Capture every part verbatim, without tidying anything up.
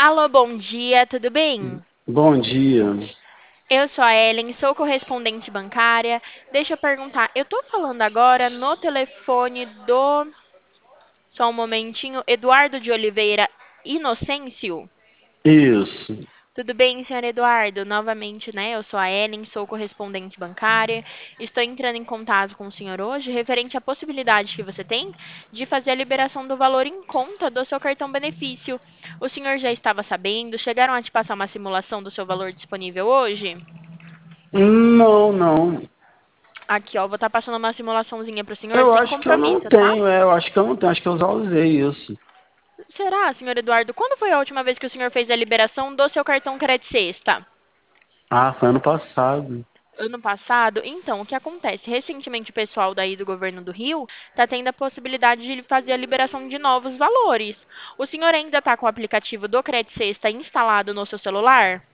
Alô, bom dia, tudo bem? Bom dia. Eu sou a Ellen, sou correspondente bancária. Deixa eu perguntar, eu tô falando agora no telefone do. Só um momentinho, Eduardo de Oliveira Inocêncio? Isso. Tudo bem, senhor Eduardo? Novamente, né? Eu sou a Ellen, sou correspondente bancária. Estou entrando em contato com o senhor hoje referente à possibilidade que você tem de fazer a liberação do valor em conta do seu cartão benefício. O senhor já estava sabendo? Chegaram a te passar uma simulação do seu valor disponível hoje? Não, não. Aqui, ó, vou estar passando uma simulaçãozinha para o senhor Eu sem acho que eu não compromisso, tá? tenho, é, eu acho que eu não tenho, acho que eu já usei isso. Será, senhor Eduardo? Quando foi a última vez que o senhor fez a liberação do seu cartão Credit Sexta? Ah, foi ano passado. Ano passado, então, o que acontece? Recentemente, o pessoal daí do governo do Rio está tendo a possibilidade de fazer a liberação de novos valores. O senhor ainda está com o aplicativo do Credit Sexta instalado no seu celular?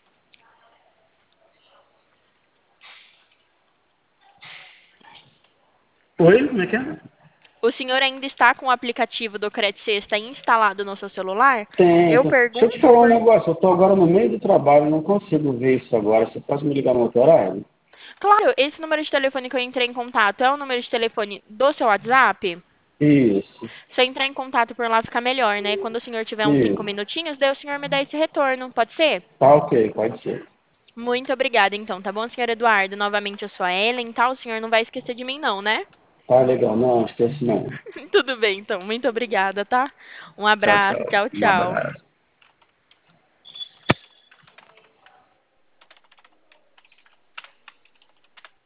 Oi, como é que é? O senhor ainda está com o aplicativo do Credit Sexta instalado no seu celular? Tem, Eu tem. Deixa eu te pergunto falar um por. negócio, eu tô agora no meio do trabalho, não consigo ver isso agora. Você pode me ligar no outro horário? Claro, esse número de telefone que eu entrei em contato é o número de telefone do seu WhatsApp? Isso, Se eu entrar em contato por lá fica melhor, né? Quando o senhor tiver uns cinco isso. minutinhos, daí o senhor me dá esse retorno, pode ser? Tá ok, pode ser. Muito obrigada, então, tá bom, senhor Eduardo? Novamente, eu sou a Ellen, tá? O senhor não vai esquecer de mim, não, né? Tá legal, não, esquece não. Tudo bem, então. Muito obrigada, tá? Um Tchau, abraço, tchau. tchau, Um tchau. abraço.